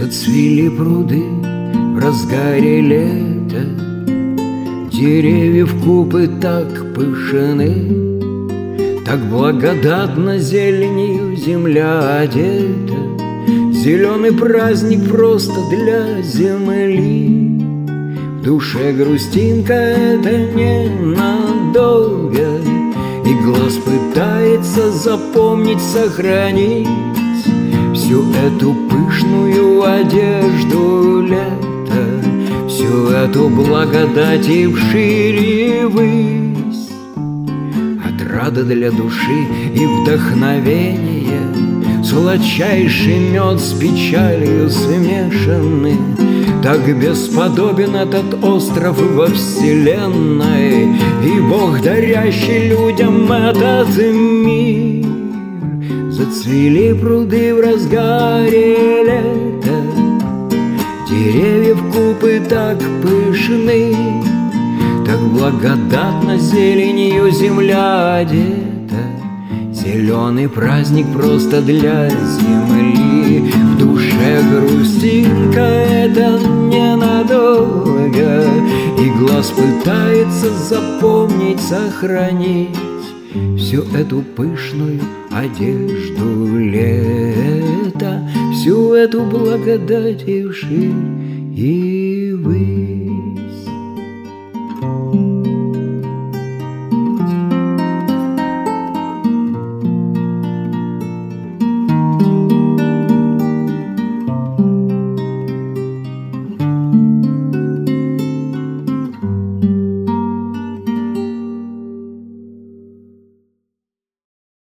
Зацвели пруды в разгаре лета, деревьев купы так пышны, так благодатно зеленью земля одета. Зеленый праздник просто для земли. В душе грустинка — это ненадолго, и глаз пытается запомнить, сохранить всю эту пышную одежду лета, всю эту благодать и вширь и высь. Отрада для души и вдохновение, сладчайший мед с печалью смешанный. Так бесподобен этот остров во вселенной, и Бог, дарящий людям этот мир. Зацвели пруды в разгаре лета, деревьев купы так пышны, так благодатно зеленью земля одета. Зеленый праздник просто для земли. В душе грустинка — это ненадолго, и глаз пытается запомнить, сохранить всю эту пышную одежду лета, всю эту благодать и вширь и ввысь.